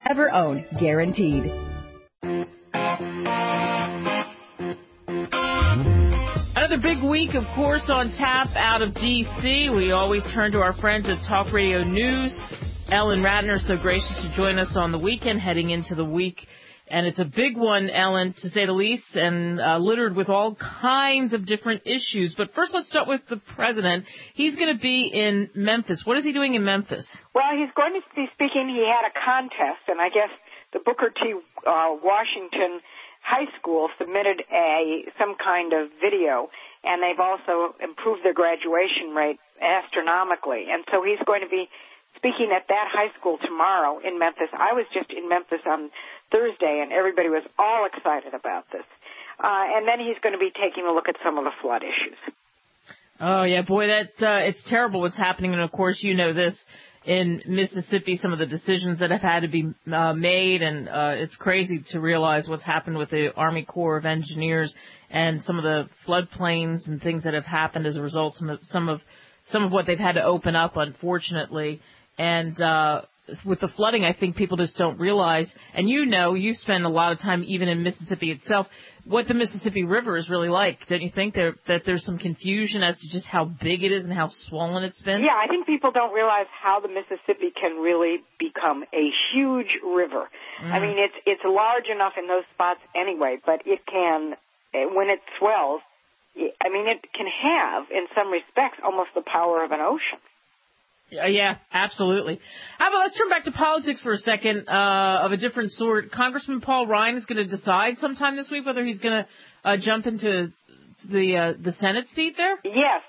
ever own, guaranteed. Another big week, of course, on tap out of D.C. We always turn to our friends at Talk Radio News. Ellen Ratner, so gracious to join us on the weekend, heading into the week. And it's a big one, Ellen, to say the least, and littered with all kinds of different issues. But first, let's start with the president. He's going to be in Memphis. What is he doing in Memphis? Well, he's going to be speaking. He had a contest, and I guess the Booker T. Washington High School submitted some kind of video, and they've also improved their graduation rate astronomically. And so he's going to be speaking at that high school tomorrow in Memphis. I was just in Memphis on Thursday, and everybody was all excited about this. And then he's going to be taking a look at some of the flood issues. Oh, yeah, boy, it's terrible what's happening. And, of course, you know this in Mississippi, some of the decisions that have had to be made, and it's crazy to realize what's happened with the Army Corps of Engineers and some of the floodplains and things that have happened as a result, some of what they've had to open up, unfortunately. And with the flooding, I think people just don't realize, and you spend a lot of time even in Mississippi itself, what the Mississippi River is really like. Don't you think that there's some confusion as to just how big it is and how swollen it's been? Yeah, I think people don't realize how the Mississippi can really become a huge river. I mean, it's large enough in those spots anyway, but it can, when it swells, I mean, it can have, in some respects, almost the power of an ocean. Yeah, absolutely. How about let's turn back to politics for a second, of a different sort. Congressman Paul Ryan is going to decide sometime this week whether he's going to jump into the Senate seat there? Yes,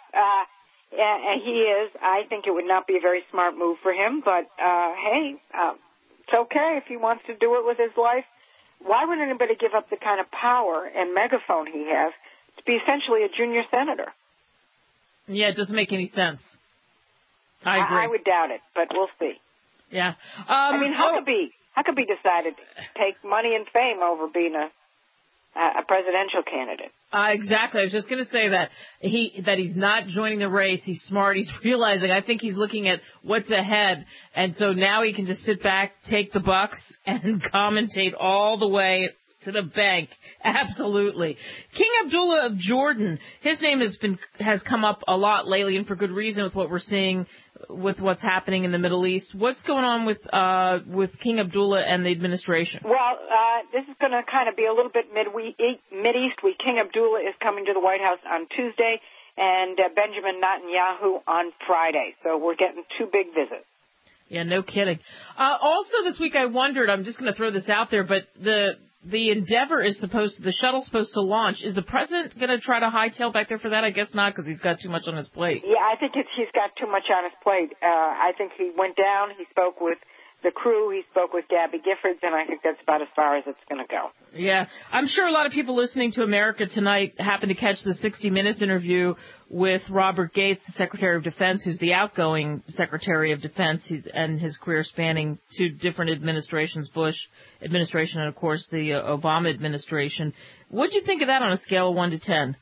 he is. I think it would not be a very smart move for him, but hey, it's okay if he wants to do it with his life. Why would anybody give up the kind of power and megaphone he has to be essentially a junior senator? Yeah, it doesn't make any sense. I agree. I would doubt it, but we'll see. Yeah. I mean, Huckabee decided to take money and fame over being a presidential candidate. Exactly. I was just going to say that he's not joining the race. He's smart. He's realizing. I think he's looking at what's ahead, and so now he can just sit back, take the bucks, and commentate all the way to the bank. Absolutely. King Abdullah of Jordan, his name has come up a lot lately, and for good reason with what we're seeing with what's happening in the Middle East. What's going on with King Abdullah and the administration? Well, this is going to kind of be a little bit Mideast week. King Abdullah is coming to the White House on Tuesday, and Benjamin Netanyahu on Friday. So we're getting two big visits. Yeah, no kidding. Also this week I wondered, I'm just going to throw this out there, but the Endeavor the shuttle's supposed to launch. Is the president going to try to hightail back there for that? I guess not, because he's got too much on his plate. Yeah, I think he's got too much on his plate. I think he went down, he spoke with the crew, he spoke with Gabby Giffords, and I think that's about as far as it's going to go. Yeah, I'm sure a lot of people listening to America Tonight happened to catch the 60 Minutes interview with Robert Gates, the Secretary of Defense, who's the outgoing Secretary of Defense, and his career spanning two different administrations, Bush administration and, of course, the Obama administration. What did you think of that on a scale of 1 to 10?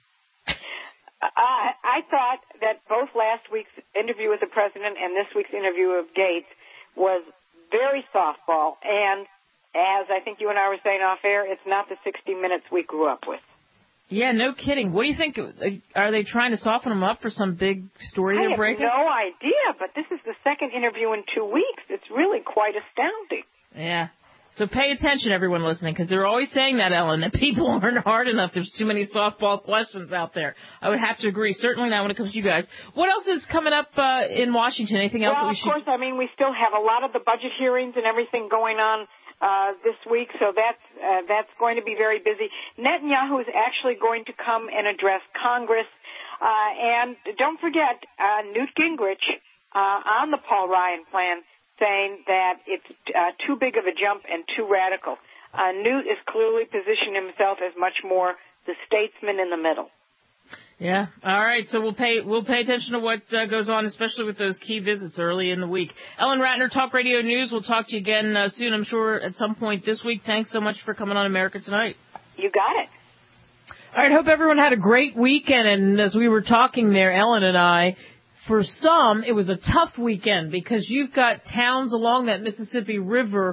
I thought that both last week's interview with the president and this week's interview of Gates was very softball, and as I think you and I were saying off air, it's not the 60 Minutes we grew up with. Yeah, no kidding. What do you think? Are they trying to soften them up for some big story they're breaking? I have no idea, but this is the second interview in 2 weeks. It's really quite astounding. Yeah. So pay attention, everyone listening, because they're always saying that, Ellen, that people aren't hard enough. There's too many softball questions out there. I would have to agree. Certainly not when it comes to you guys. What else is coming up in Washington? Anything else that we should... Well, of course, I mean, we still have a lot of the budget hearings and everything going on this week, so that's going to be very busy. Netanyahu is actually going to come and address Congress. And don't forget, Newt Gingrich on the Paul Ryan plan, saying that it's too big of a jump and too radical. Newt is clearly positioning himself as much more the statesman in the middle. Yeah. All right. So we'll pay attention to what goes on, especially with those key visits early in the week. Ellen Ratner, Talk Radio News. We'll talk to you again soon, I'm sure, at some point this week. Thanks so much for coming on America Tonight. You got it. All right. Hope everyone had a great weekend. And as we were talking there, Ellen and I, for some, it was a tough weekend because you've got towns along that Mississippi River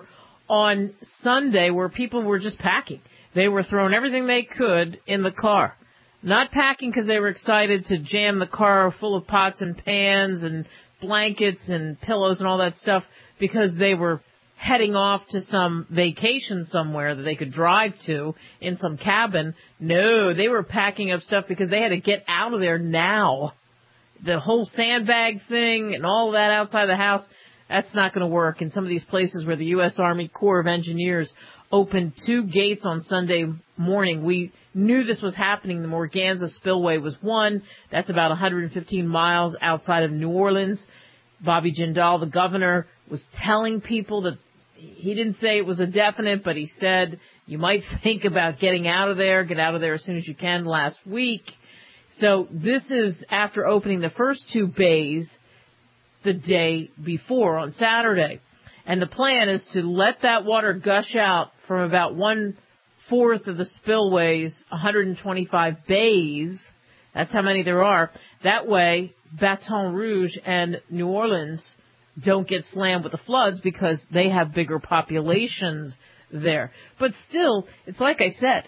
on Sunday where people were just packing. They were throwing everything they could in the car. Not packing because they were excited to jam the car full of pots and pans and blankets and pillows and all that stuff because they were heading off to some vacation somewhere that they could drive to in some cabin. No, they were packing up stuff because they had to get out of there now. The whole sandbag thing and all that outside the house, that's not going to work in some of these places where the U.S. Army Corps of Engineers opened 2 gates on Sunday morning. We knew this was happening. The Morganza Spillway was one. That's about 115 miles outside of New Orleans. Bobby Jindal, the governor, was telling people that he didn't say it was a definite, but he said you might think about getting out of there, get out of there as soon as you can last week. So this is after opening the first 2 bays the day before on Saturday. And the plan is to let that water gush out from about 1/4 of the spillway's 125 bays. That's how many there are. That way, Baton Rouge and New Orleans don't get slammed with the floods because they have bigger populations there. But still, it's like I said,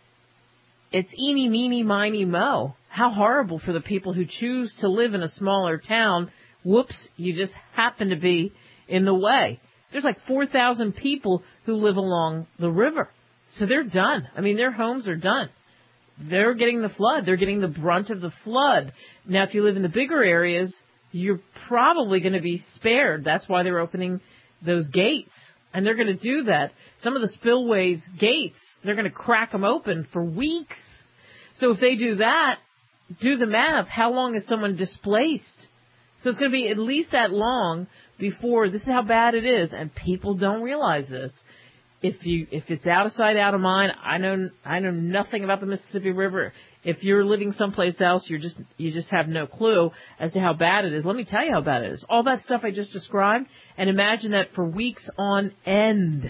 it's eeny, meeny, miny, mo. How horrible for the people who choose to live in a smaller town. Whoops, you just happen to be in the way. There's like 4,000 people who live along the river. So they're done. I mean, their homes are done. They're getting the flood. They're getting the brunt of the flood. Now, if you live in the bigger areas, you're probably going to be spared. That's why they're opening those gates. And they're going to do that. Some of the spillways gates, they're going to crack them open for weeks. So if they do that, do the math. How long is someone displaced? So it's going to be at least that long before, this is how bad it is, and people don't realize this. If it's out of sight, out of mind, I know nothing about the Mississippi River. If you're living someplace else, you just have no clue as to how bad it is. Let me tell you how bad it is. All that stuff I just described, and imagine that for weeks on end.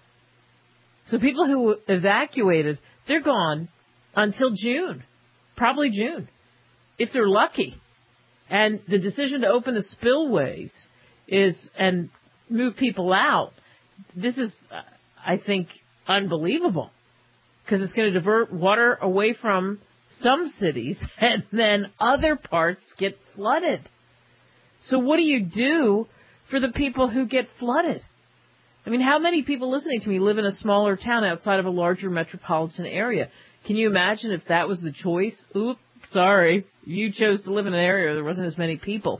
So people who evacuated, they're gone until June, probably June, if they're lucky. And the decision to open the spillways and move people out, this is, I think, unbelievable, because it's going to divert water away from some cities and then other parts get flooded. So what do you do for the people who get flooded? I mean, how many people listening to me live in a smaller town outside of a larger metropolitan area? Can you imagine if that was the choice? Oops, sorry, you chose to live in an area where there wasn't as many people.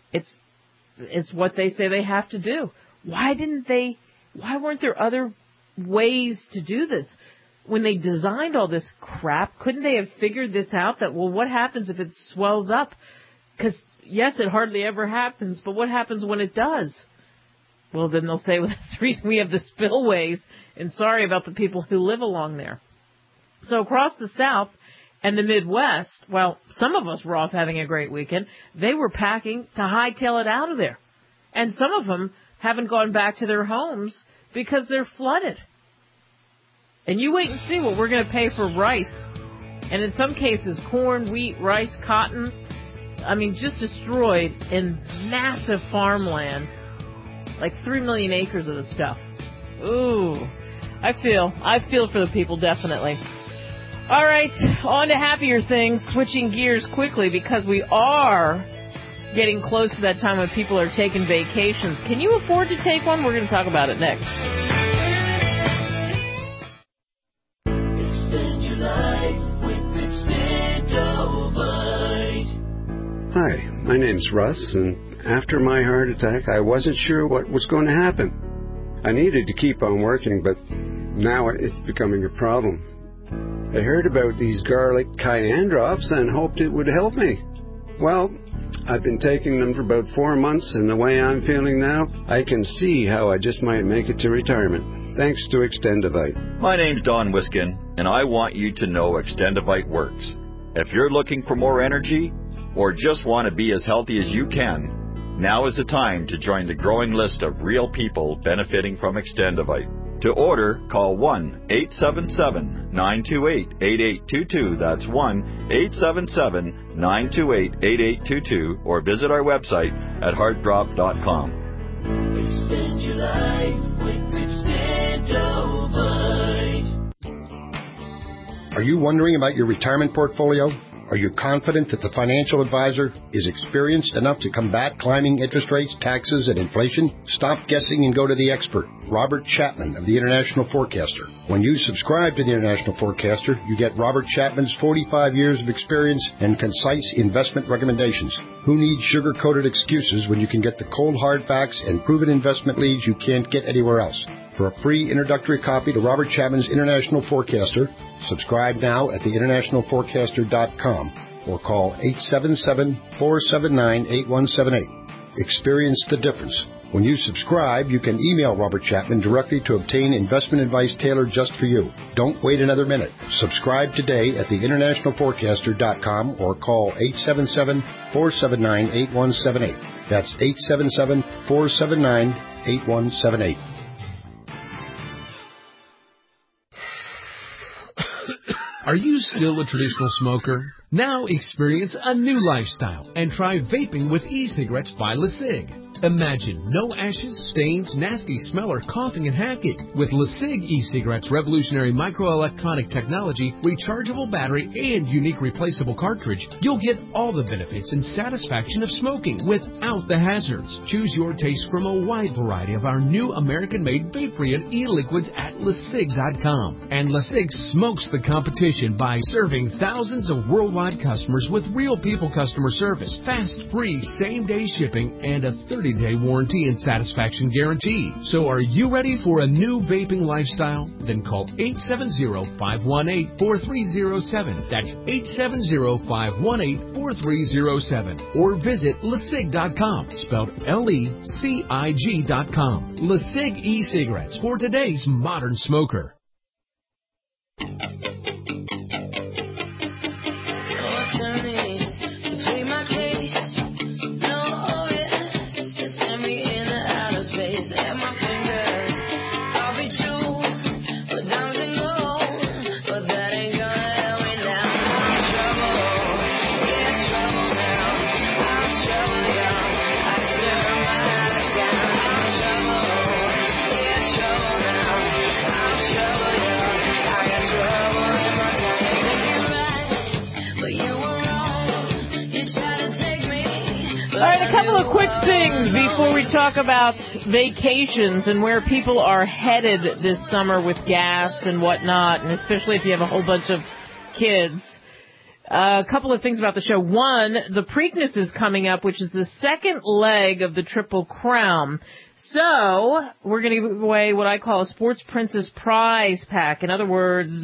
It's what they say they have to do. Why weren't there other ways to do this? When they designed all this crap, couldn't they have figured this out? That, well, what happens if it swells up? Because, yes, it hardly ever happens, but what happens when it does? Well, then they'll say, well, that's the reason we have the spillways, and sorry about the people who live along there. So across the South and the Midwest, well, some of us were off having a great weekend. They were packing to hightail it out of there. And some of them haven't gone back to their homes because they're flooded. And you wait and see what we're going to pay for rice. And in some cases, corn, wheat, rice, cotton, I mean, just destroyed in massive farmland, like 3 million acres of the stuff. Ooh, I feel for the people, definitely. All right, on to happier things, switching gears quickly because we are getting close to that time when people are taking vacations. Can you afford to take one? We're going to talk about it next. Extend your life with Extendovite. Hi, my name's Russ, and after my heart attack, I wasn't sure what was going to happen. I needed to keep on working, but now it's becoming a problem. I heard about these garlic cayenne drops and hoped it would help me. Well, I've been taking them for about 4 months, and the way I'm feeling now, I can see how I just might make it to retirement. Thanks to Extendovite. My name's Don Wiskin, and I want you to know Extendovite works. If you're looking for more energy, or just want to be as healthy as you can, now is the time to join the growing list of real people benefiting from Extendovite. To order, call 1-877-928-8822. That's 1-877-928-8822. Or visit our website at heartdrop.com. Extend your life with Extend. Are you wondering about your retirement portfolio? Are you confident that the financial advisor is experienced enough to combat climbing interest rates, taxes, and inflation? Stop guessing and go to the expert, Robert Chapman of the International Forecaster. When you subscribe to the International Forecaster, you get Robert Chapman's 45 years of experience and concise investment recommendations. Who needs sugar-coated excuses when you can get the cold hard facts and proven investment leads you can't get anywhere else? For a free introductory copy to Robert Chapman's International Forecaster, subscribe now at theinternationalforecaster.com or call 877-479-8178. Experience the difference. When you subscribe, you can email Robert Chapman directly to obtain investment advice tailored just for you. Don't wait another minute. Subscribe today at theinternationalforecaster.com or call 877-479-8178. That's 877-479-8178. Are you still a traditional smoker? Now experience a new lifestyle and try vaping with e-cigarettes by LeSig. Imagine no ashes, stains, nasty smell, or coughing and hacking. With LeSig e-cigarettes' revolutionary microelectronic technology, rechargeable battery, and unique replaceable cartridge, you'll get all the benefits and satisfaction of smoking without the hazards. Choose your taste from a wide variety of our new American-made vape-free and e-liquids at LeSig.com. And LeSig smokes the competition by serving thousands of worldwide customers with real people customer service, fast, free, same-day shipping, and a 30-day warranty and satisfaction guarantee. So are you ready for a new vaping lifestyle? Then call 870-518-4307. That's 870-518-4307. Or visit LeSig.com, spelled LECIG.com. LeSig e-cigarettes for today's modern smoker. All right, a couple of quick things before we talk about vacations and where people are headed this summer with gas and whatnot, and especially if you have a whole bunch of kids. A couple of things about the show. One, the Preakness is coming up, which is the second leg of the Triple Crown. So we're going to give away what I call a Sports Princess prize pack. In other words,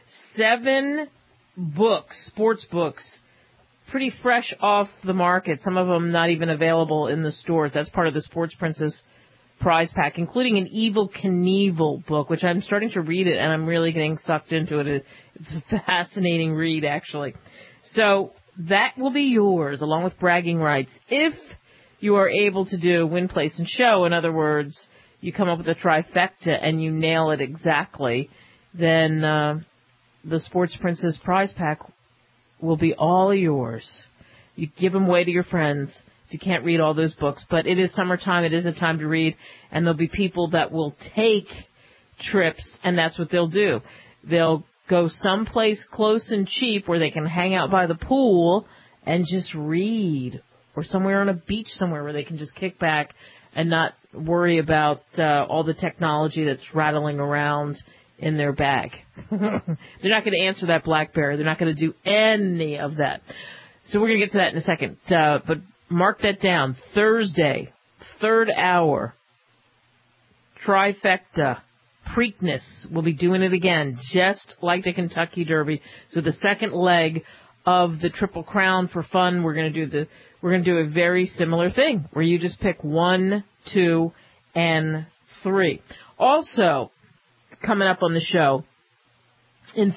7 books, sports books, pretty fresh off the market. Some of them not even available in the stores. That's part of the Sports Princess prize pack, including an Evel Knievel book, which I'm starting to read it, and I'm really getting sucked into it. It's a fascinating read, actually. So that will be yours, along with bragging rights, if you are able to do win, place, and show. In other words, you come up with a trifecta and you nail it exactly, then the Sports Princess prize pack will be all yours. You give them away to your friends if you can't read all those books. But it is summertime. It is a time to read. And there'll be people that will take trips, and that's what they'll do. They'll go someplace close and cheap where they can hang out by the pool and just read, or somewhere on a beach somewhere where they can just kick back and not worry about all the technology that's rattling around in their bag. They're not going to answer that BlackBerry. They're not going to do any of that. So we're going to get to that in a second. But mark that down. Thursday, 3rd hour, trifecta, Preakness. We'll be doing it again, just like the Kentucky Derby. So the second leg of the Triple Crown for fun. We're going to do a very similar thing where you just pick 1, 2, and 3. Also, coming up on the show, in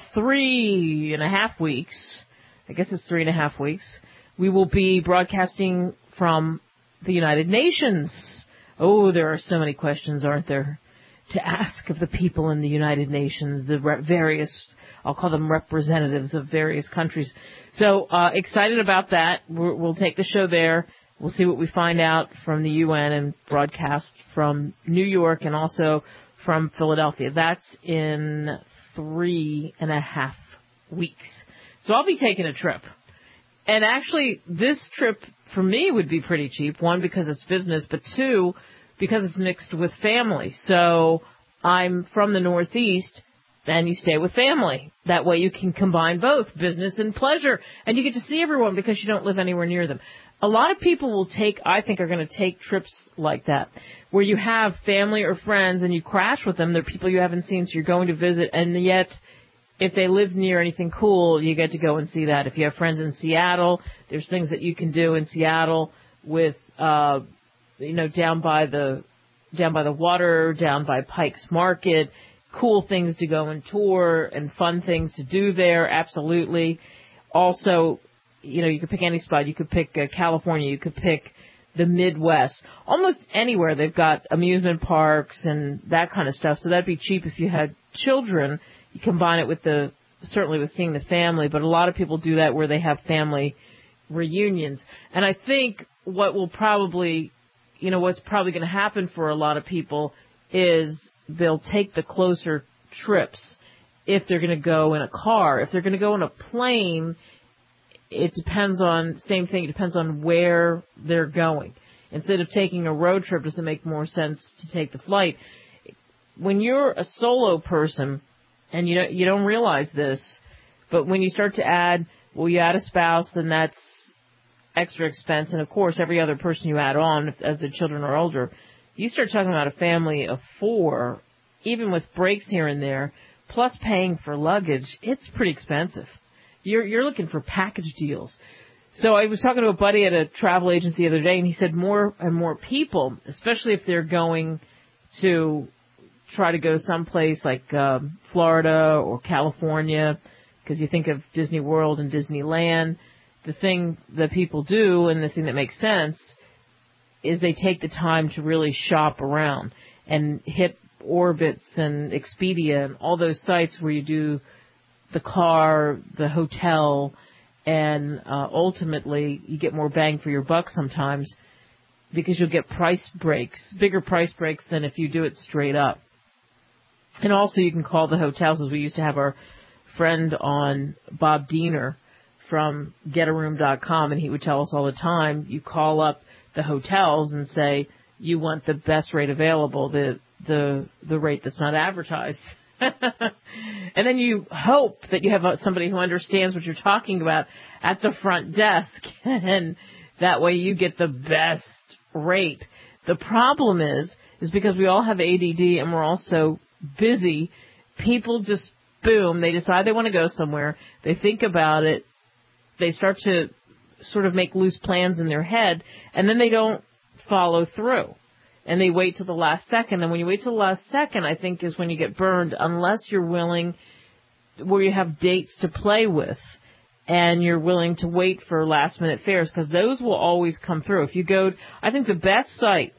3.5 weeks, I guess it's 3.5 weeks, we will be broadcasting from the United Nations. Oh, there are so many questions, aren't there, to ask of the people in the United Nations, the various, I'll call them representatives of various countries. So excited about that. We'll take the show there. We'll see what we find out from the UN and broadcast from New York and also from Philadelphia. That's in 3.5 weeks. So I'll be taking a trip. And actually, this trip for me would be pretty cheap. One, because it's business, but two, because it's mixed with family. So I'm from the Northeast, and you stay with family. That way you can combine both business and pleasure, and you get to see everyone because you don't live anywhere near them. A lot of people will are going to take trips like that, where you have family or friends and you crash with them. They're people you haven't seen, so you're going to visit, and yet if they live near anything cool, you get to go and see that. If you have friends in Seattle, there's things that you can do in Seattle with, down by the water, down by Pike's Market, cool things to go and tour and fun things to do there. Absolutely. Also, you could pick any spot. You could pick California. You could pick the Midwest. Almost anywhere they've got amusement parks and that kind of stuff. So that'd be cheap if you had children. You combine it with certainly with seeing the family, but a lot of people do that where they have family reunions. And I think what's probably going to happen for a lot of people is they'll take the closer trips if they're going to go in a car. If they're going to go in a plane, it depends on where they're going. Instead of taking a road trip, does it make more sense to take the flight? When you're a solo person, and you don't realize this, but when you start to add a spouse, then that's extra expense. And of course, every other person you add on as the children are older, you start talking about a family of 4, even with breaks here and there, plus paying for luggage. It's pretty expensive. You're looking for package deals. So I was talking to a buddy at a travel agency the other day, and he said more and more people, especially if they're going to try to go someplace like Florida or California, because you think of Disney World and Disneyland, the thing that people do and the thing that makes sense is they take the time to really shop around and hit Orbitz and Expedia and all those sites where you do the car, the hotel, and ultimately you get more bang for your buck sometimes because you'll get bigger price breaks than if you do it straight up. And also you can call the hotels, as we used to have our friend on, Bob Diener from getaroom.com, and he would tell us all the time, you call up the hotels and say you want the best rate available, the rate that's not advertised. And then you hope that you have somebody who understands what you're talking about at the front desk, and that way you get the best rate. The problem is because we all have ADD and we're all so busy, people just, boom, they decide they want to go somewhere, they think about it, they start to sort of make loose plans in their head, and then they don't follow through. And they wait till the last second. And when you wait till the last second, I think is when you get burned, unless you're willing, where you have dates to play with, and you're willing to wait for last minute fares, because those will always come through. If you go, I think the best site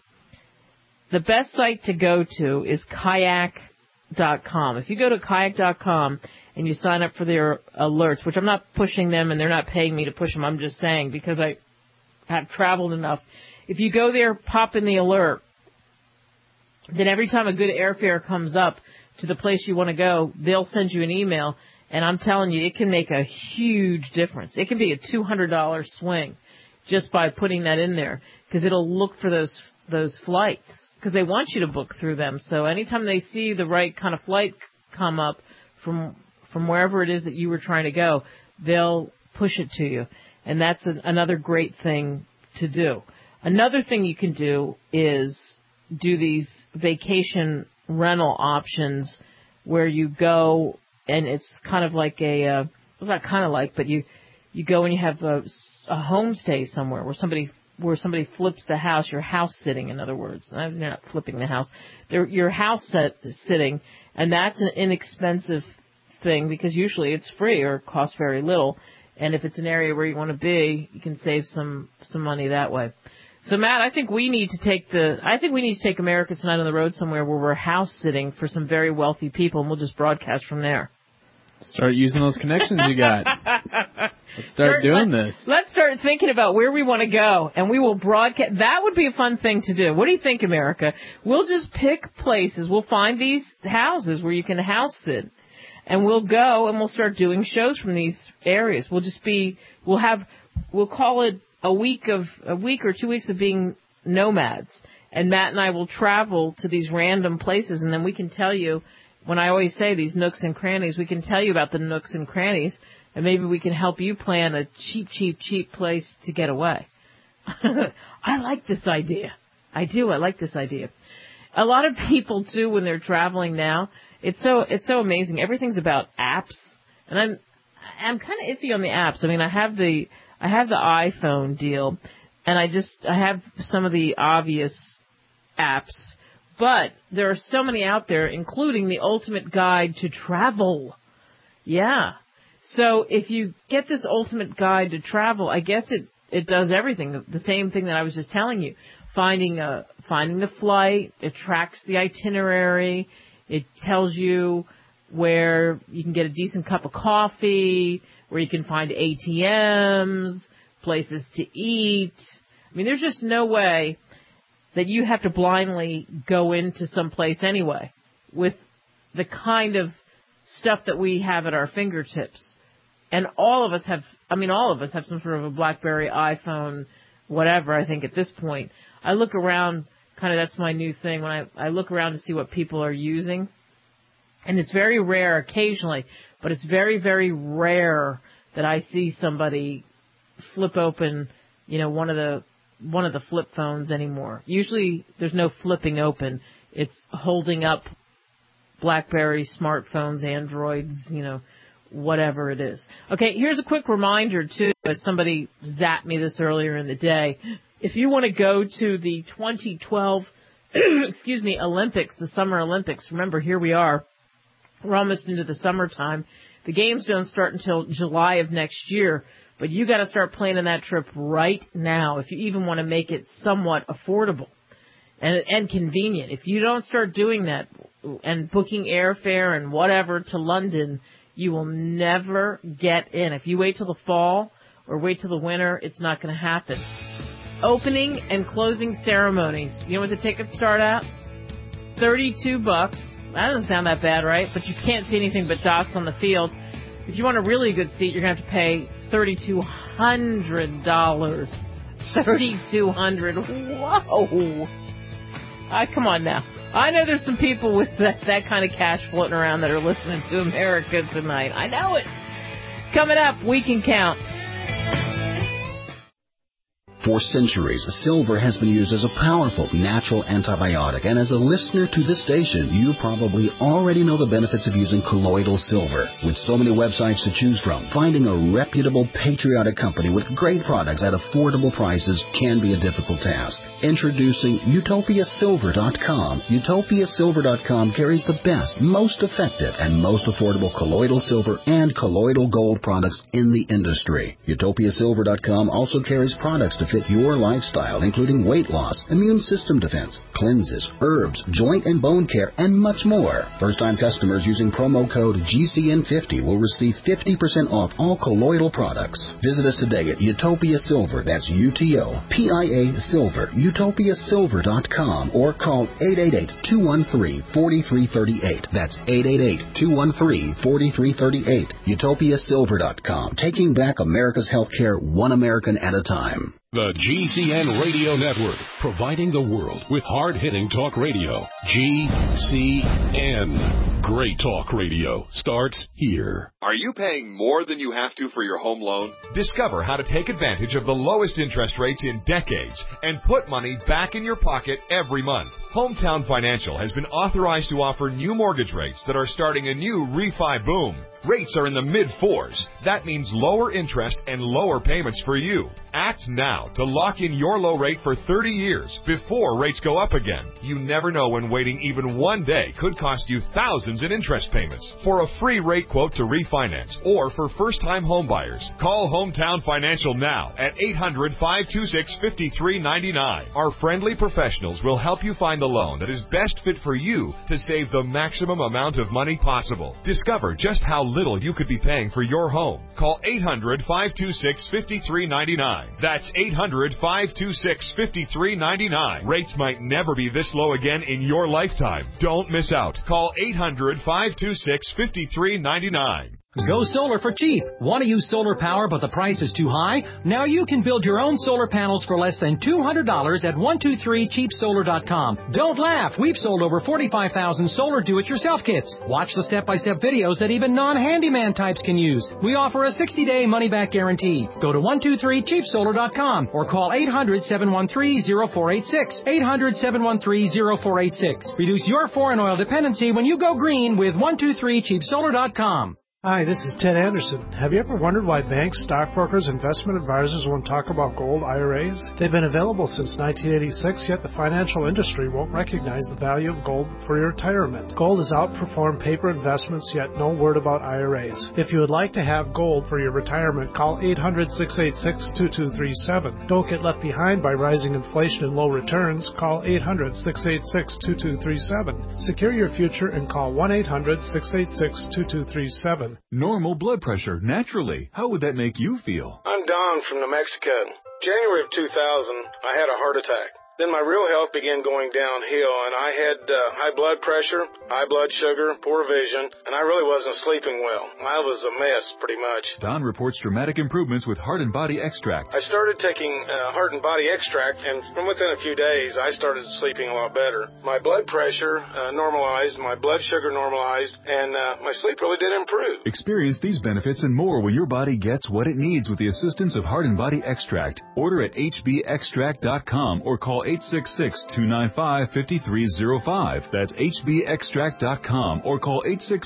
to go to is kayak.com. If you go to kayak.com and you sign up for their alerts, which I'm not pushing them and they're not paying me to push them, I'm just saying because I have traveled enough. If you go there, pop in the alert, then every time a good airfare comes up to the place you want to go, they'll send you an email, and I'm telling you, it can make a huge difference. It can be a $200 swing just by putting that in there, because it'll look for those flights, because they want you to book through them. So anytime they see the right kind of flight come up from wherever it is that you were trying to go, they'll push it to you, and that's another great thing to do. Another thing you can do is do these vacation rental options where you go, and it's kind of like it's not kind of like, but you go and you have a homestay somewhere where somebody flips the house, your house sitting, in other words. They're not flipping the house. Your house sitting, and that's an inexpensive thing because usually it's free or costs very little. And if it's an area where you want to be, you can save some money that way. So, Matt, I think we need to take America Tonight on the road somewhere where we're house sitting for some very wealthy people, and we'll just broadcast from there. Start using those connections you got. Let's start doing this. Let's start thinking about where we want to go, and we will broadcast. That would be a fun thing to do. What do you think, America? We'll just pick places. We'll find these houses where you can house sit. and we'll go and we'll start doing shows from these areas. We'll call it a week or 2 weeks of being nomads. And Matt and I will travel to these random places, and then we can tell you, when I always say these nooks and crannies, we can tell you about the nooks and crannies, and maybe we can help you plan a cheap place to get away. I like this idea. I do. I like this idea. A lot of people, too, when they're traveling now, it's so amazing. Everything's about apps, and I'm kind of iffy on the apps. I mean, I have the iPhone deal, and I have some of the obvious apps, but there are so many out there, including the Ultimate Guide to Travel. Yeah. So if you get this Ultimate Guide to Travel, I guess it does everything. The same thing that I was just telling you. Finding the flight, it tracks the itinerary, it tells you where you can get a decent cup of coffee, where you can find ATMs, places to eat. I mean, there's just no way that you have to blindly go into some place anyway with the kind of stuff that we have at our fingertips. And all of us have some sort of a BlackBerry, iPhone, whatever, I think at this point. I look around, kind of that's my new thing, when I look around to see what people are using. And it's very rare occasionally, but it's very, very rare that I see somebody flip open, one of the flip phones anymore. Usually there's no flipping open. It's holding up BlackBerry, smartphones, Androids, whatever it is. Okay, here's a quick reminder, too, as somebody zapped me this earlier in the day. If you want to go to the 2012, Olympics, the Summer Olympics, remember, here we are. We're almost into the summertime. The games don't start until July of next year, but you got to start planning that trip right now if you even want to make it somewhat affordable and convenient. If you don't start doing that and booking airfare and whatever to London, you will never get in. If you wait till the fall or wait till the winter, it's not going to happen. Opening and closing ceremonies. You know what the tickets start at? $32. That doesn't sound that bad, right? But you can't see anything but dots on the field. If you want a really good seat, you're going to have to pay $3,200. $3,200. Whoa. Come on now. I know there's some people with that kind of cash floating around that are listening to America Tonight. I know it. Coming up, We Can Count. For centuries, silver has been used as a powerful natural antibiotic, and as a listener to this station, you probably already know the benefits of using colloidal silver. With so many websites to choose from, finding a reputable, patriotic company with great products at affordable prices can be a difficult task. Introducing UtopiaSilver.com. UtopiaSilver.com carries the best, most effective, and most affordable colloidal silver and colloidal gold products in the industry. UtopiaSilver.com also carries products to fit your lifestyle, including weight loss, immune system defense, cleanses, herbs, joint and bone care, and much more. First-time customers using promo code GCN50 will receive 50% off all colloidal products. Visit us today at Utopia Silver, that's UTOPIA Silver, UtopiaSilver.com, or call 888-213-4338. That's 888-213-4338. UtopiaSilver.com, taking back America's healthcare one American at a time. The GCN Radio Network, providing the world with hard-hitting talk radio. GCN. Great talk radio starts here. Are you paying more than you have to for your home loan? Discover how to take advantage of the lowest interest rates in decades and put money back in your pocket every month. Hometown Financial has been authorized to offer new mortgage rates that are starting a new refi boom. Rates are in the mid-4s. That means lower interest and lower payments for you. Act now to lock in your low rate for 30 years before rates go up again. You never know when waiting even one day could cost you thousands in interest payments. For a free rate quote to refinance or for first-time homebuyers, call Hometown Financial now at 800-526-5399. Our friendly professionals will help you find the loan that is best fit for you to save the maximum amount of money possible. Discover just how little you could be paying for your home. Call 800-526-5399. That's 800-526-5399. Rates might never be this low again in your lifetime. Don't miss out. Call 800-526-5399. Go solar for cheap. Want to use solar power but the price is too high? Now you can build your own solar panels for less than $200 at 123cheapsolar.com. Don't laugh. We've sold over 45,000 solar do-it-yourself kits. Watch the step-by-step videos that even non-handyman types can use. We offer a 60-day money-back guarantee. Go to 123cheapsolar.com or call 800-713-0486. 800-713-0486. Reduce your foreign oil dependency when you go green with 123cheapsolar.com. Hi, this is Ted Anderson. Have you ever wondered why banks, stockbrokers, investment advisors won't talk about gold IRAs? They've been available since 1986, yet the financial industry won't recognize the value of gold for your retirement. Gold has outperformed paper investments, yet no word about IRAs. If you would like to have gold for your retirement, call 800-686-2237. Don't get left behind by rising inflation and low returns. Call 800-686-2237. Secure your future and call 1-800-686-2237. Normal blood pressure, naturally. How would that make you feel? I'm Don from New Mexico. January of 2000, I had a heart attack. Then my real health began going downhill, and I had high blood pressure, high blood sugar, poor vision, and I really wasn't sleeping well. I was a mess, pretty much. Don reports dramatic improvements with Heart and Body Extract. I started taking Heart and Body Extract, and from within a few days, I started sleeping a lot better. My blood pressure normalized, my blood sugar normalized, and my sleep really did improve. Experience these benefits and more when your body gets what it needs with the assistance of Heart and Body Extract. Order at hbextract.com or call 866-295-5305. That's hbextract.com or call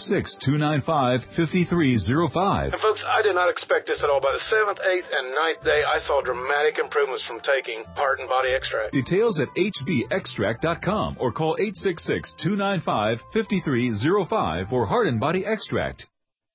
866-295-5305. And folks, I did not expect this at all. By the 7th, 8th, and 9th day, I saw dramatic improvements from taking Heart and Body Extract. Details at hbextract.com or call 866-295-5305 for Heart and Body Extract.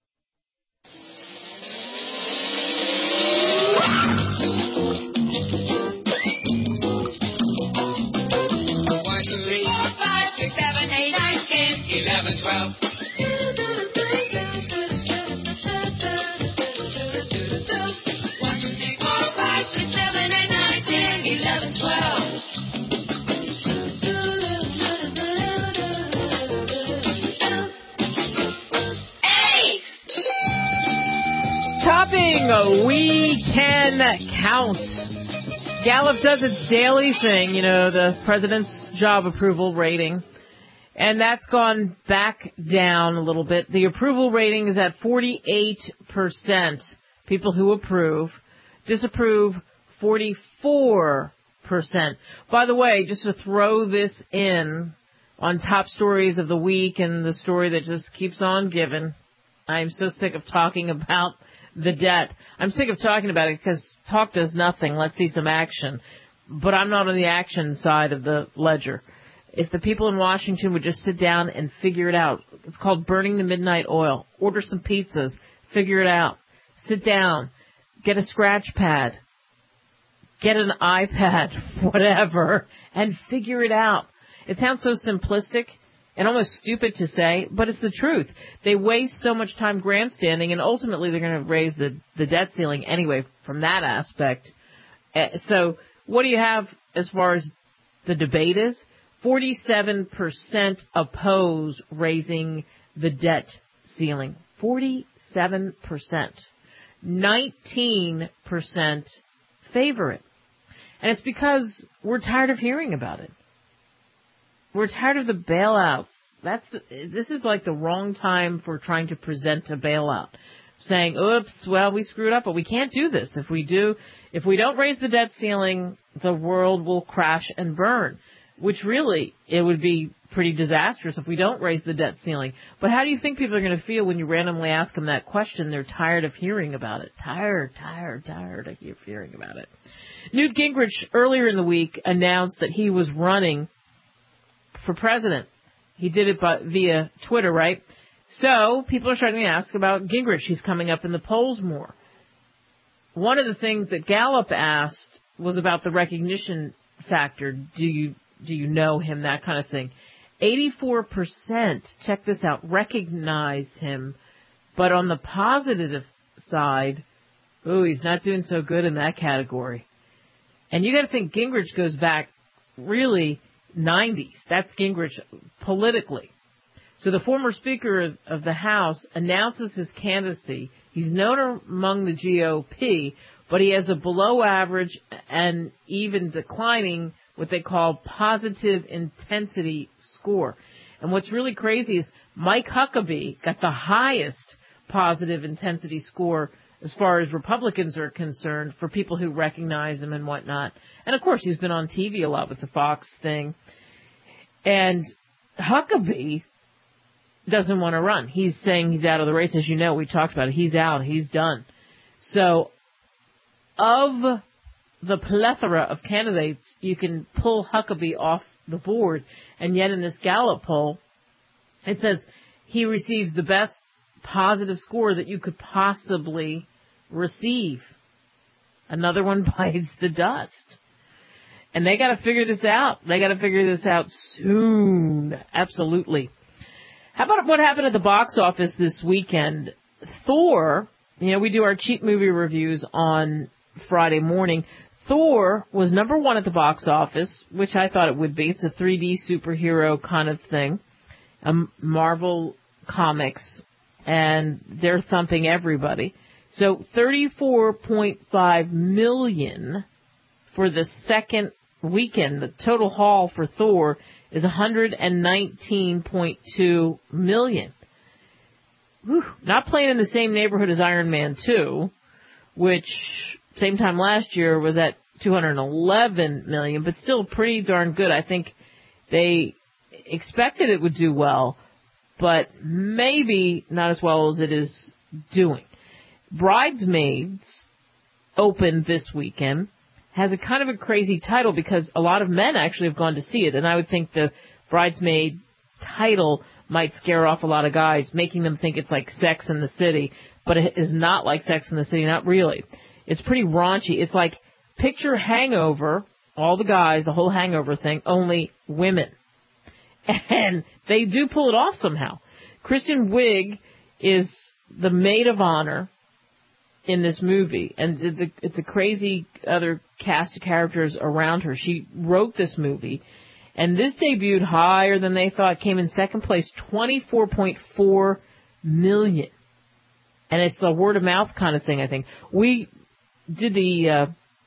Topping We Can Count. Gallup does its daily thing, the president's job approval rating. And that's gone back down a little bit. The approval rating is at 48%. People who approve. Disapprove, 44%. By the way, just to throw this in on top stories of the week and the story that just keeps on giving, I'm so sick of talking about the debt. I'm sick of talking about it because talk does nothing. Let's see some action. But I'm not on the action side of the ledger. If the people in Washington would just sit down and figure it out. It's called burning the midnight oil. Order some pizzas. Figure it out. Sit down. Get a scratch pad. Get an iPad, whatever, and figure it out. It sounds so simplistic and almost stupid to say, but it's the truth. They waste so much time grandstanding, and ultimately they're going to raise the debt ceiling anyway from that aspect. So what do you have as far as the debate is? 47% oppose raising the debt ceiling. 47%. 19% favor it. And it's because we're tired of hearing about it. We're tired of the bailouts. This is like the wrong time for trying to present a bailout. Saying, oops, well, we screwed up, but we can't do this. If we don't raise the debt ceiling, the world will crash and burn. Which really, it would be pretty disastrous if we don't raise the debt ceiling. But how do you think people are going to feel when you randomly ask them that question? They're tired of hearing about it. Tired of hearing about it. Newt Gingrich, earlier in the week, announced that he was running for president. He did it via Twitter, right? So people are starting to ask about Gingrich. He's coming up in the polls more. One of the things that Gallup asked was about the recognition factor. Do you know him, that kind of thing. 84%, check this out, recognize him But on the positive side, he's not doing so good in that category. And you got to think Gingrich goes back really 90s. That's Gingrich politically. So the former Speaker of the House announces his candidacy. He's known among the GOP, but he has a below average and even declining what they call positive intensity score. And what's really crazy is Mike Huckabee got the highest positive intensity score as far as Republicans are concerned for people who recognize him and whatnot. And, of course, he's been on TV a lot with the Fox thing. And Huckabee doesn't want to run. He's saying he's out of the race. As you know, we talked about it. He's out. He's done. So of the plethora of candidates, you can pull Huckabee off the board. And yet in this Gallup poll, it says he receives the best positive score that you could possibly receive. Another one bites the dust. And they got to figure this out. They got to figure this out soon. Absolutely. How about what happened at the box office this weekend? Thor, we do our cheap movie reviews on Friday morning. Thor was number one at the box office, which I thought it would be. It's a 3D superhero kind of thing. Marvel Comics, and they're thumping everybody. So $34.5 million for the second weekend. The total haul for Thor is $119.2 million. Whew. Not playing in the same neighborhood as Iron Man 2, which same time last year was at $211 million, but still pretty darn good. I think they expected it would do well, but maybe not as well as it is doing. Bridesmaids opened this weekend. Has a kind of a crazy title because a lot of men actually have gone to see it, and I would think the Bridesmaid title might scare off a lot of guys, making them think it's like Sex in the City, but it is not like Sex in the City, not really. It's pretty raunchy. It's like picture Hangover, all the guys, the whole Hangover thing, only women. And they do pull it off somehow. Kristen Wiig is the maid of honor in this movie, and it's a crazy other cast of characters around her. She wrote this movie, and this debuted higher than they thought, came in second place, $24.4 million. And it's a word-of-mouth kind of thing, I think. We did the,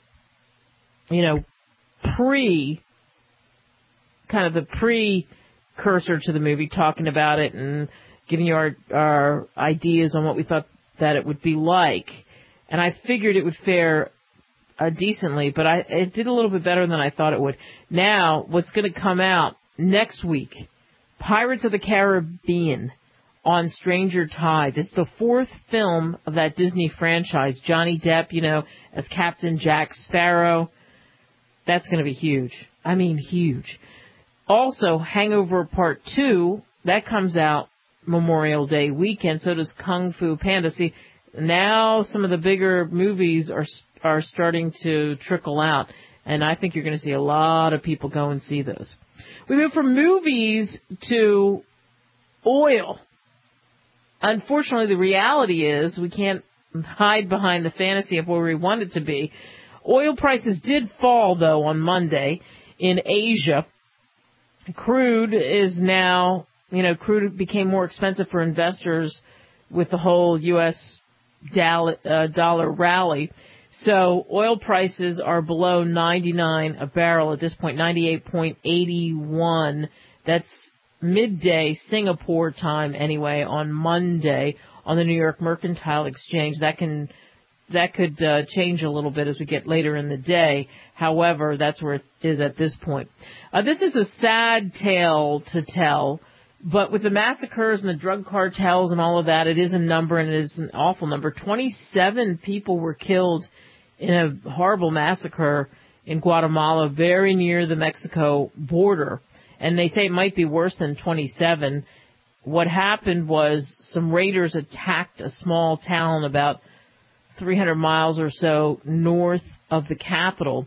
precursor to the movie, talking about it and giving you our ideas on what we thought that it would be like. And I figured it would fare decently, but it did a little bit better than I thought it would. Now, what's going to come out next week, Pirates of the Caribbean on Stranger Tides. It's the fourth film of that Disney franchise. Johnny Depp, as Captain Jack Sparrow. That's going to be huge. I mean, huge. Also, Hangover Part 2, that comes out Memorial Day weekend. So does Kung Fu Panda. See, now some of the bigger movies are starting to trickle out, and I think you're going to see a lot of people go and see those. We move from movies to oil. Unfortunately, the reality is we can't hide behind the fantasy of where we want it to be. Oil prices did fall, though, on Monday in Asia. Crude is now, crude became more expensive for investors with the whole U.S. dollar rally. So oil prices are below 99 a barrel at this point, 98.81. That's midday Singapore time anyway on Monday on the New York Mercantile Exchange. That could change a little bit as we get later in the day. However, that's where it is at this point. This is a sad tale to tell, but with the massacres and the drug cartels and all of that, it is a number, and it is an awful number. 27 people were killed in a horrible massacre in Guatemala, very near the Mexico border. And they say it might be worse than 27. What happened was some raiders attacked a small town about 300 miles or so north of the capital.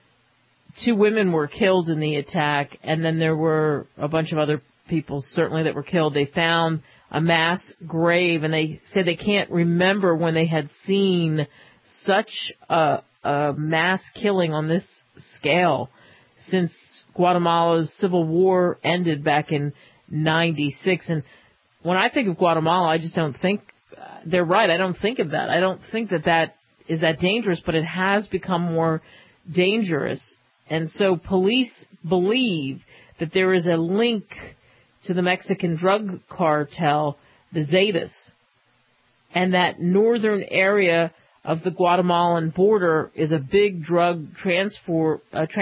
2 women were killed in the attack, and then there were a bunch of other people certainly that were killed. They found a mass grave, and they said they can't remember when they had seen such a mass killing on this scale since Guatemala's civil war ended back in 96. And when I think of Guatemala, I just don't think, they're right, I don't think of that. I don't think that is that dangerous, but it has become more dangerous. And so police believe that there is a link to the Mexican drug cartel, the Zetas, and that northern area of the Guatemalan border is a big drug transfer,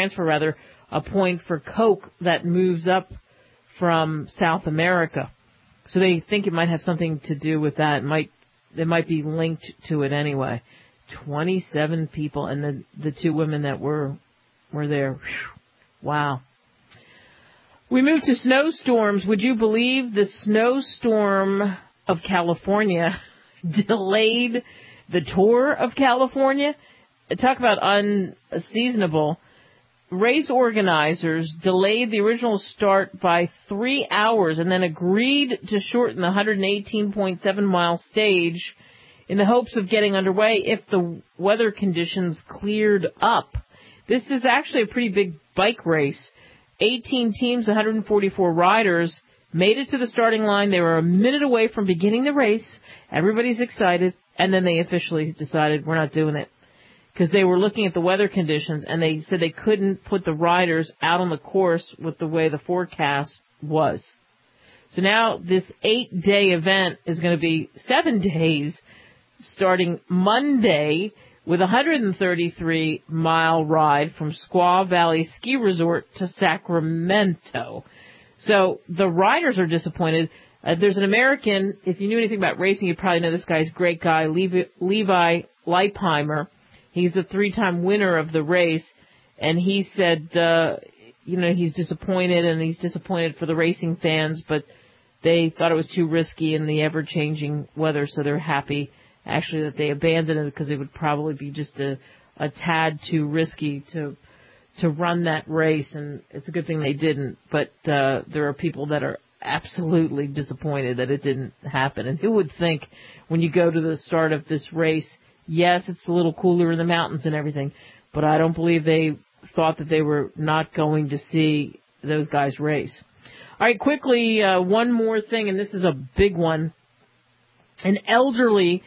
a point for coke that moves up from South America. So they think it might have something to do with that. It might be linked to it anyway. 27 people, and the two women that were there. Whew. Wow. We move to snowstorms. Would you believe the snowstorm of California delayed the tour of California? Talk about unseasonable. Race organizers delayed the original start by 3 hours and then agreed to shorten the 118.7-mile stage in the hopes of getting underway if the weather conditions cleared up. This is actually a pretty big bike race. 18 teams, 144 riders made it to the starting line. They were a minute away from beginning the race. Everybody's excited. And then they officially decided we're not doing it because they were looking at the weather conditions and they said they couldn't put the riders out on the course with the way the forecast was. So now this 8-day event is going to be 7 days starting Monday with a 133-mile ride from Squaw Valley Ski Resort to Sacramento. So the riders are disappointed. There's an American, if you knew anything about racing, you probably know this guy's a great guy, Levi Leipheimer. He's a 3-time winner of the race, and he said, he's disappointed, and he's disappointed for the racing fans, but they thought it was too risky in the ever-changing weather, so they're happy, actually, that they abandoned it because it would probably be just a tad too risky to run that race, and it's a good thing they didn't. But there are people that are absolutely disappointed that it didn't happen. And who would think when you go to the start of this race, yes, it's a little cooler in the mountains and everything, but I don't believe they thought that they were not going to see those guys race. All right, quickly, one more thing, and this is a big one. An elderly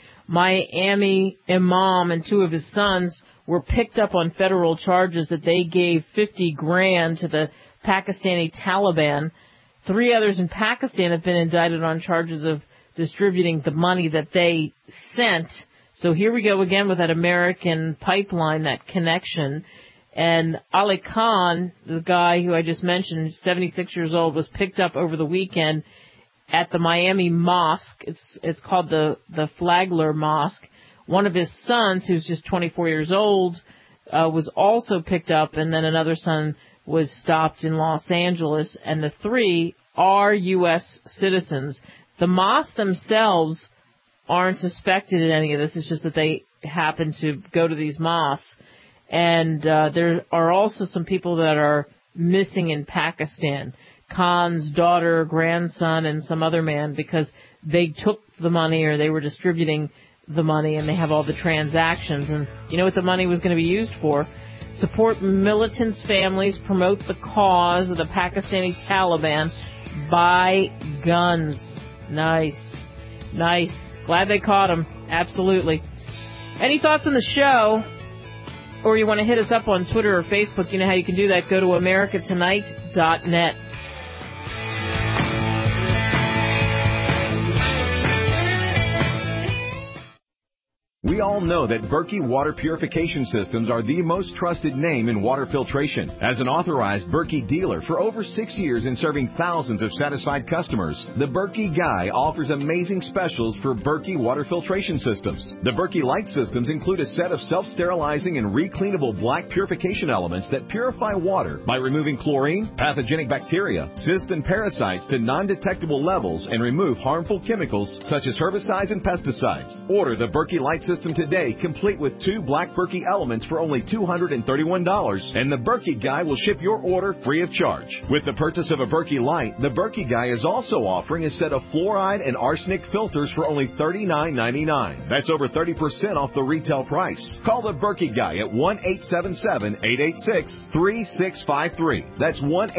Miami imam and 2 of his sons were picked up on federal charges that they gave $50,000 to the Pakistani Taliban. 3 others in Pakistan have been indicted on charges of distributing the money that they sent. So here we go again with that American pipeline, that connection. And Ali Khan, the guy who I just mentioned, 76 years old, was picked up over the weekend at the Miami Mosque. It's called the Flagler Mosque. One of his sons, who's just 24 years old, was also picked up, and then another son was stopped in Los Angeles, and the 3 are U.S. citizens. The mosques themselves aren't suspected in any of this. It's just that they happen to go to these mosques. And there are also some people that are missing in Pakistan. Khan's daughter, grandson, and some other man, because they took the money or they were distributing the money, and they have all the transactions. And you know what the money was going to be used for? Support militants' families, promote the cause of the Pakistani Taliban, buy guns. Nice. Glad they caught him. Absolutely. Any thoughts on the show? Or you want to hit us up on Twitter or Facebook, you know how you can do that. Go to americatonight.net. We all know that Berkey Water Purification Systems are the most trusted name in water filtration. As an authorized Berkey dealer for over 6 years and serving thousands of satisfied customers, the Berkey Guy offers amazing specials for Berkey Water Filtration Systems. The Berkey Light Systems include a set of self-sterilizing and recleanable black purification elements that purify water by removing chlorine, pathogenic bacteria, cysts, and parasites to non-detectable levels and remove harmful chemicals such as herbicides and pesticides. Order the Berkey Light Systems system today, complete with 2 Black Berkey elements for only $231, and the Berkey Guy will ship your order free of charge. With the purchase of a Berkey Light, the Berkey Guy is also offering a set of fluoride and arsenic filters for only $39.99. That's over 30% off the retail price. Call the Berkey Guy at 1-877-886-3653. That's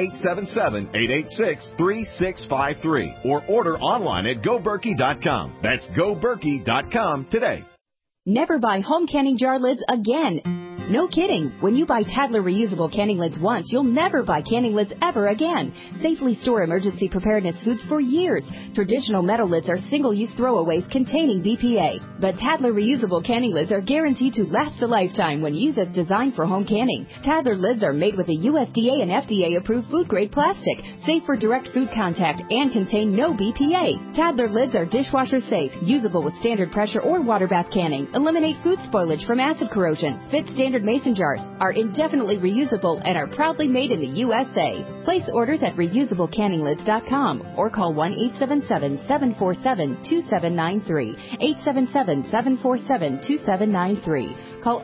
1-877-886-3653. Or order online at GoBerkey.com. That's GoBerkey.com today. Never buy home canning jar lids again. No kidding. When you buy Tadler reusable canning lids once, you'll never buy canning lids ever again. Safely store emergency preparedness foods for years. Traditional metal lids are single-use throwaways containing BPA. But Tadler reusable canning lids are guaranteed to last a lifetime when used as designed for home canning. Tadler lids are made with a USDA and FDA-approved food-grade plastic, safe for direct food contact, and contain no BPA. Tadler lids are dishwasher safe, usable with standard pressure or water bath canning, eliminate food spoilage from acid corrosion, fit standard mason jars, are indefinitely reusable, and are proudly made in the USA. Place orders at reusablecanninglids.com or call 1-877-747-2793. 877-747-2793. Call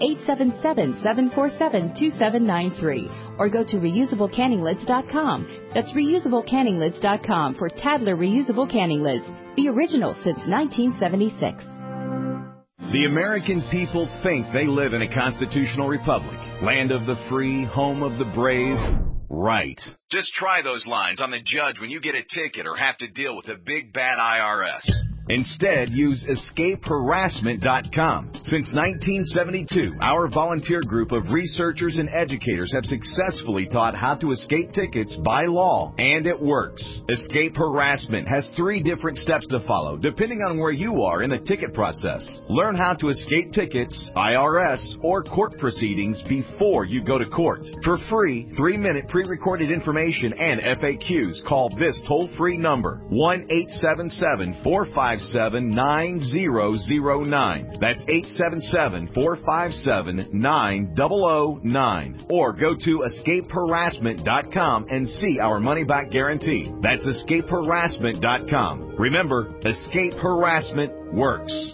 877-747-2793 or go to reusablecanninglids.com. That's reusablecanninglids.com for Tadler reusable canning lids, the original since 1976. The American people think they live in a constitutional republic, land of the free, home of the brave. Right. Just try those lines on the judge when you get a ticket or have to deal with a big bad IRS. Instead, use EscapeHarassment.com. Since 1972, our volunteer group of researchers and educators have successfully taught how to escape tickets by law, and it works. Escape Harassment has 3 different steps to follow, depending on where you are in the ticket process. Learn how to escape tickets, IRS, or court proceedings before you go to court. For free, 3-minute pre-recorded information and FAQs, call this toll-free number, 1-877-457-9009. That's 877-457-9009. Or go to EscapeHarassment.com and see our money-back guarantee. That's EscapeHarassment.com. Remember, Escape Harassment works.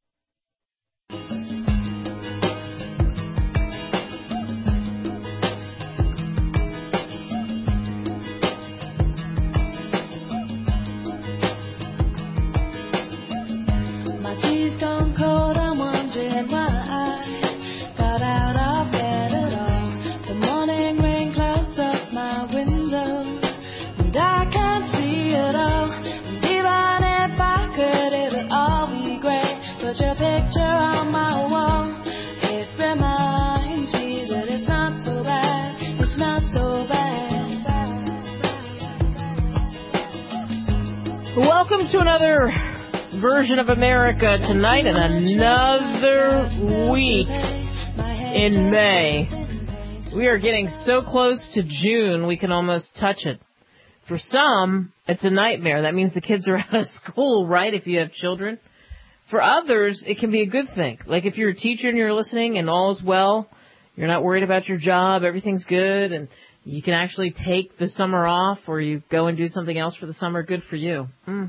Welcome to another version of America tonight and another week in May. We are getting so close to June we can almost touch it. For some, it's a nightmare. That means the kids are out of school, right, if you have children. For others, it can be a good thing. Like if you're a teacher and you're listening and all is well, you're not worried about your job, everything's good, and you can actually take the summer off or you go and do something else for the summer. Good for you.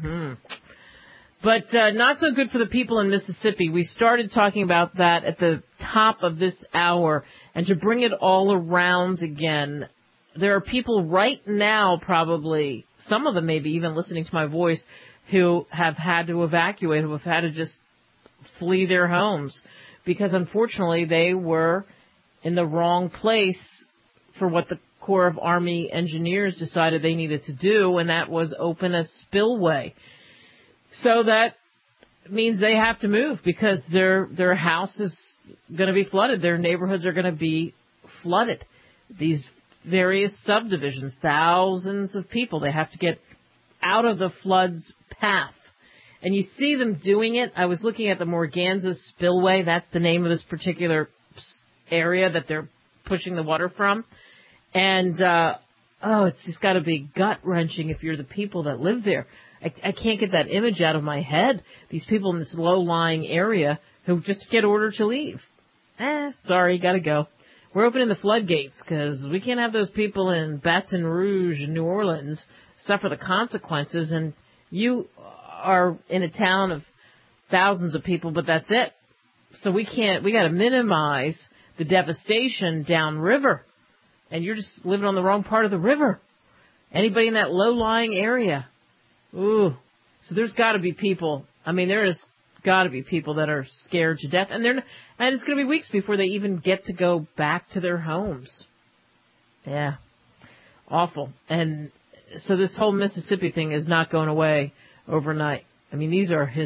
But not so good for the people in Mississippi. We started talking about that at the top of this hour. And to bring it all around again, there are people right now probably, some of them maybe even listening to my voice, who have had to evacuate, who have had to just flee their homes. Because unfortunately they were in the wrong place for what the Corps of Army Engineers decided they needed to do, and that was open a spillway. So that means they have to move because their house is going to be flooded. Their neighborhoods are going to be flooded. These various subdivisions, thousands of people, they have to get out of the flood's path. And you see them doing it. I was looking at the Morganza Spillway. That's the name of this particular area that they're pushing the water from. And, it's just got to be gut-wrenching if you're the people that live there. I can't get that image out of my head. These people in this low-lying area who just get ordered to leave. Sorry, got to go. We're opening the floodgates because we can't have those people in Baton Rouge and New Orleans suffer the consequences. And you are in a town of thousands of people, but that's it. So we got to minimize the devastation downriver. And you're just living on the wrong part of the river. Anybody in that low-lying area. Ooh. So there's got to be people. I mean, there has got to be people that are scared to death. And it's going to be weeks before they even get to go back to their homes. Yeah. Awful. And so this whole Mississippi thing is not going away overnight. I mean, these are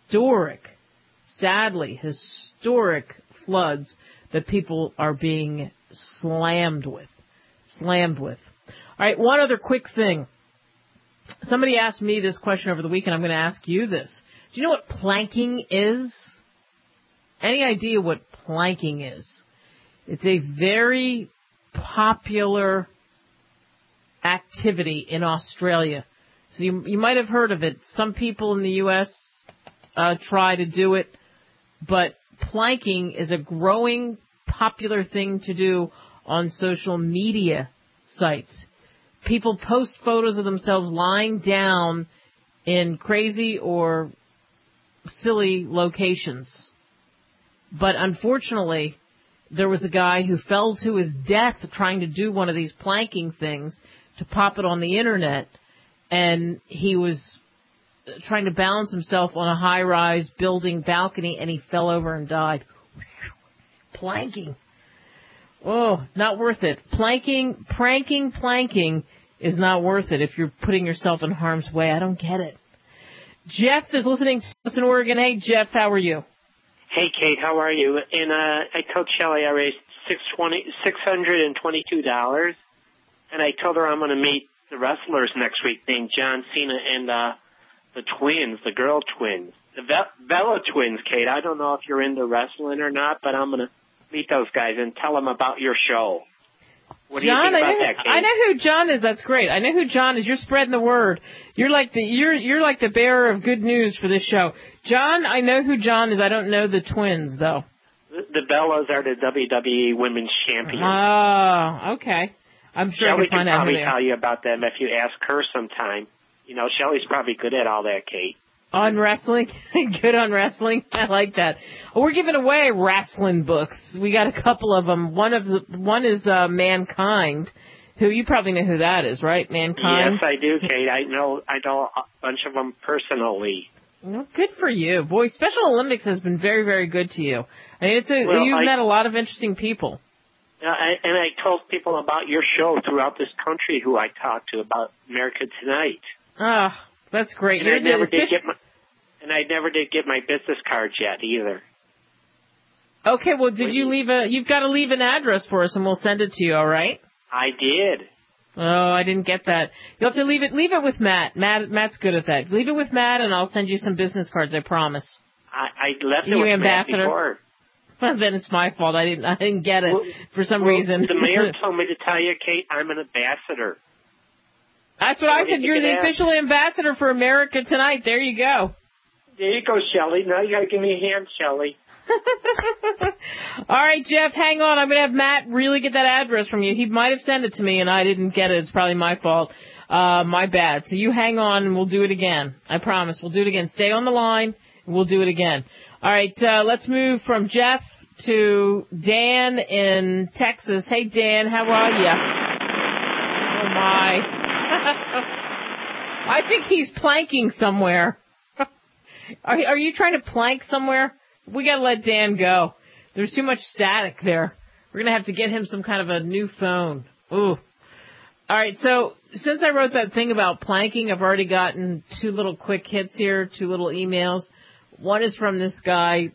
sadly historic floods that people are being slammed with. All right, one other quick thing. Somebody asked me this question over the weekend. I'm going to ask you this. Do you know what planking is? Any idea what planking is? It's a very popular activity in Australia. So you might have heard of it. Some people in the U.S. Try to do it, but planking is a growing popular thing to do on social media sites. People post photos of themselves lying down in crazy or silly locations. But unfortunately, there was a guy who fell to his death trying to do one of these planking things to pop it on the internet, and he was trying to balance himself on a high-rise building balcony, and he fell over and died. Planking. Oh, not worth it. Planking is not worth it if you're putting yourself in harm's way. I don't get it. Jeff is listening to us in Oregon. Hey, Jeff, how are you? Hey, Kate, how are you? And I told Shelley I raised $622, and I told her I'm going to meet the wrestlers next week named John Cena and the twins, the girl twins, the Vela twins, Kate. I don't know if you're into wrestling or not, but I'm going to meet those guys and tell them about your show. What do you think about that, Kate? I know who John is. That's great. I know who John is. You're spreading the word. You're like the bearer of good news for this show. John, I know who John is. I don't know the twins though. The Bellas are the WWE Women's Champions. Oh, okay. I'm sure Shelley I can find can out who probably they are. tell you about them if you ask her sometime. You know, Shelley's probably good at all that, Kate. On wrestling? Good on wrestling? I like that. We're giving away wrestling books. We got a couple of them. One is Mankind, who you probably know who that is, right? Mankind? Yes, I do, Kate. I know a bunch of them personally. Well, good for you. Boy, Special Olympics has been very, very good to you. I mean, you've met a lot of interesting people. And I told people about your show throughout this country who I talked to about America Tonight. Ah, that's great. And I never did get my business cards yet either. Okay, well, you've got to leave an address for us and we'll send it to you, all right? I did. Oh, I didn't get that. You'll have to leave it with Matt. Matt's good at that. Leave it with Matt and I'll send you some business cards, I promise. I left it with ambassador. Matt before. Well, then it's my fault. I didn't get it for some reason. The mayor told me to tell you, Kate, I'm an ambassador. That's what I said. You're the official ambassador for America Tonight. There you go. There you go, Shelley. Now you got to give me a hand, Shelley. All right, Jeff, hang on. I'm going to have Matt really get that address from you. He might have sent it to me, and I didn't get it. It's probably my fault. My bad. So you hang on, and we'll do it again. I promise. We'll do it again. Stay on the line, and we'll do it again. All right, let's move from Jeff to Dan in Texas. Hey, Dan, how are you? Oh, my. I think he's planking somewhere. Are you trying to plank somewhere? We got to let Dan go. There's too much static there. We're going to have to get him some kind of a new phone. Ooh. All right, so since I wrote that thing about planking, I've already gotten 2 little quick hits here, 2 little emails. One is from this guy,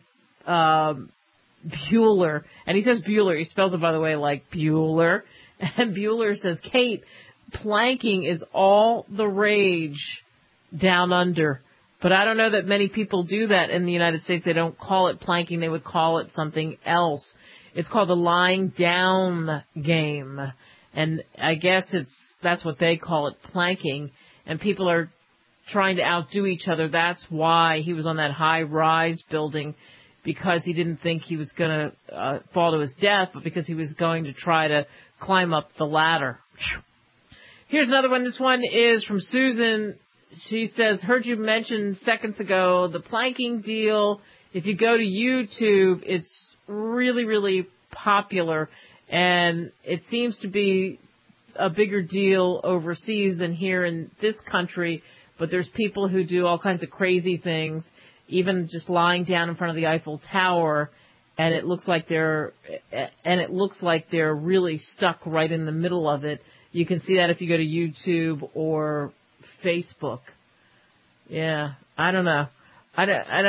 Bueller, and he says Bueller. He spells it, by the way, like Bueller. And Bueller says, Kate, planking is all the rage down under. But I don't know that many people do that in the United States. They don't call it planking. They would call it something else. It's called the lying down game. And I guess that's what they call it, planking. And people are trying to outdo each other. That's why he was on that high-rise building, because he didn't think he was going to fall to his death, but because he was going to try to climb up the ladder. Here's another one. This one is from Susan. She says, heard you mention seconds ago the planking deal If you go to YouTube, it's really, really popular, and it seems to be a bigger deal overseas than here in this country, but there's people who do all kinds of crazy things, even just lying down in front of the Eiffel Tower, and it looks like they're really stuck right in the middle of it. You can see that if you go to YouTube or Facebook. Yeah, I don't know. I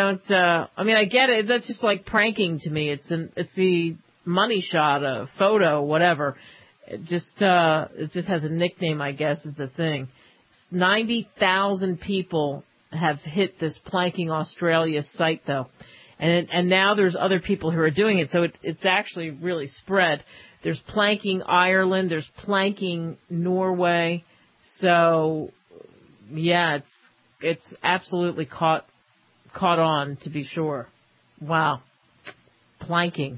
get it. That's just like pranking to me. It's the money shot, a photo, whatever. It just has a nickname, I guess, is the thing. 90,000 people have hit this Planking Australia site, though. And now there's other people who are doing it, so it's actually really spread. There's Planking Ireland, there's Planking Norway. So, yeah, it's absolutely caught on, to be sure. Wow. Planking.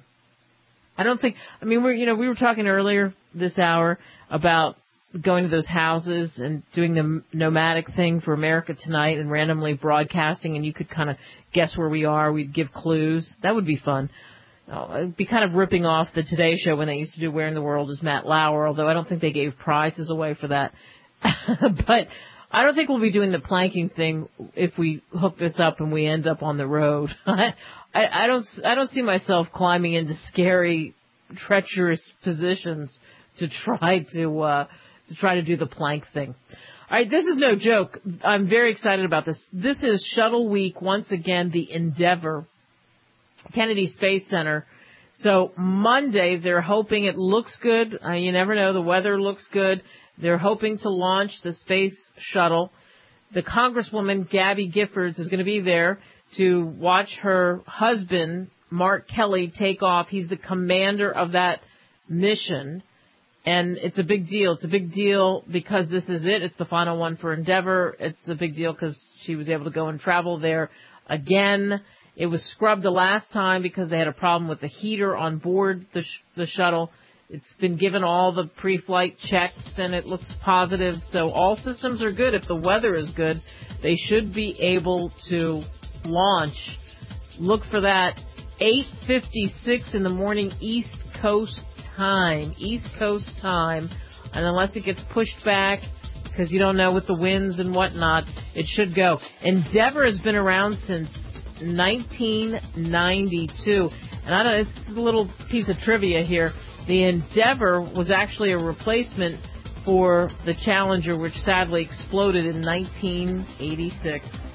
We were talking earlier this hour about going to those houses and doing the nomadic thing for America Tonight and randomly broadcasting, and you could kind of guess where we are. We'd give clues. That would be fun. It'd be kind of ripping off the Today Show when they used to do Where in the World is Matt Lauer, although I don't think they gave prizes away for that. But I don't think we'll be doing the planking thing if we hook this up and we end up on the road. I don't see myself climbing into scary, treacherous positions to try to do the plank thing. All right, this is no joke. I'm very excited about this. This is Shuttle Week once again, the Endeavour, Kennedy Space Center. So Monday, they're hoping it looks good. You never know. The weather looks good. They're hoping to launch the space shuttle. The Congresswoman, Gabby Giffords, is going to be there to watch her husband, Mark Kelly, take off. He's the commander of that mission. And it's a big deal. It's a big deal because this is it. It's the final one for Endeavour. It's a big deal because she was able to go and travel there again. It was scrubbed the last time because they had a problem with the heater on board the shuttle. It's been given all the pre-flight checks, and it looks positive. So all systems are good. If the weather is good, they should be able to launch. Look for that 8:56 in the morning East Coast time. East Coast time. And unless it gets pushed back, because you don't know with the winds and whatnot, it should go. Endeavour has been around since 1992. And I don't know, it's a little piece of trivia here. The Endeavour was actually a replacement for the Challenger, which sadly exploded in 1986.